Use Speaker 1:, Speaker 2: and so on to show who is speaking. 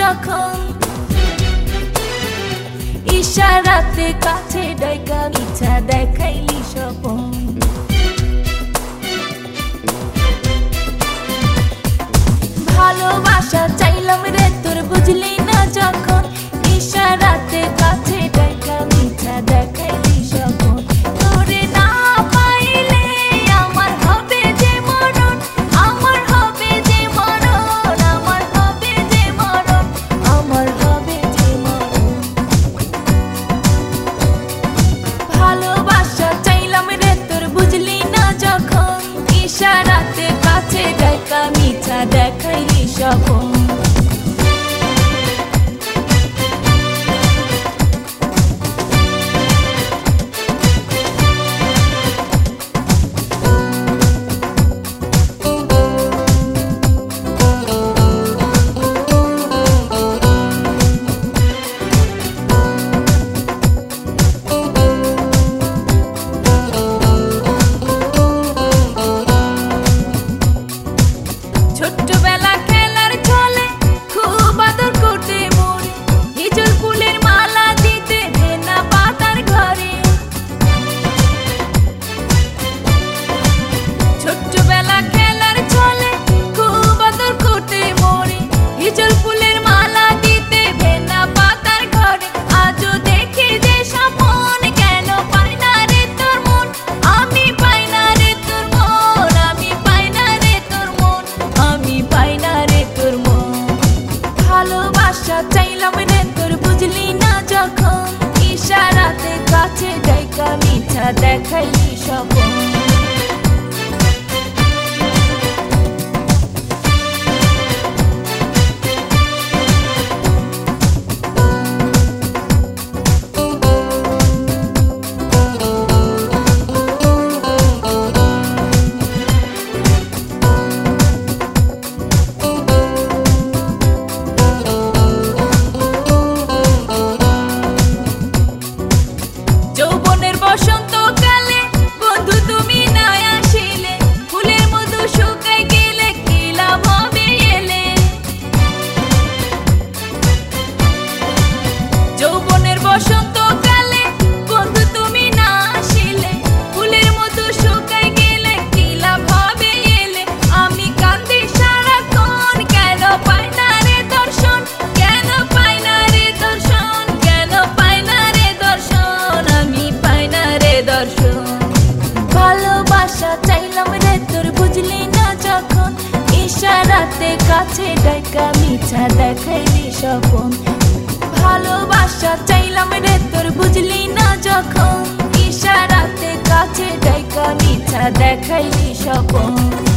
Speaker 1: যখন ইশারাতে কাছে ডাইকা মিছা দেখাইলি স্বপন ভালোবাসা চাইলাম রে তোর বুঝলি না যখন ইশারাতে কাছে ডাইকা মিছা দেখাইলি স্বপন তোরে না পাইলে আমার হবে যে মরণ আমার হবে যে মরণ আমার হবে যে মরণ আমার হবে যে মরণ ভালোবাসা চাইলাম রে তোর বুঝলি না যখন ইশারাতে কাছে ডাইকা মিছা দেখাইলি স্বপন ছোট্টবেলা খেলার ছলে খুব আদর করতে মোর হিজল ফুলের মালা দিতে ভেনা পাতার ঘরে ছোট্টবেলা খেলার ছলে খুব আদর করতে মোর হিজল ফুলের মালা দিতে ভেনা পাতার ঘরে আজও দেখি যে স্বপন কেন পাই না রে তোর মন আমি পাই না রে তোর মন আমি পাই না রে তোর মন আমি পাই না রে তোর মন ভালোবাসা চাইলাম রে তোর বুঝলি না যখন ইশারাতে কাছে ডাইকা মিছা দেখাইলি স্বপন যৌবনের বসন্তকালে বন্ধু তুমি না আসিলে ফুলের মধু শুকাই গেলে কি লাভ হবে এলে যৌবনের বসন্তকালে বন্ধু তুমি না আসিলে ফুলের মধু শুকাই গেলে কি লাভ হবে এলে আমি কান্দি সারাক্ষণ কেন পাই না রে দর্শন কেন পাই না রে দর্শন কেন পাই না রে দর্শন আমি পাই না রে দর্শন ভালোবাসা চাইলাম রে তোর বুঝলি না যখন ইশারাতে কাছে ডাইকা মিছা দেখাইলি স্বপন ভালোবাসা চাইলাম রে তোর বুঝলি না যখন ইশারাতে কাছে ডাইকা মিছা দেখাইলি স্বপন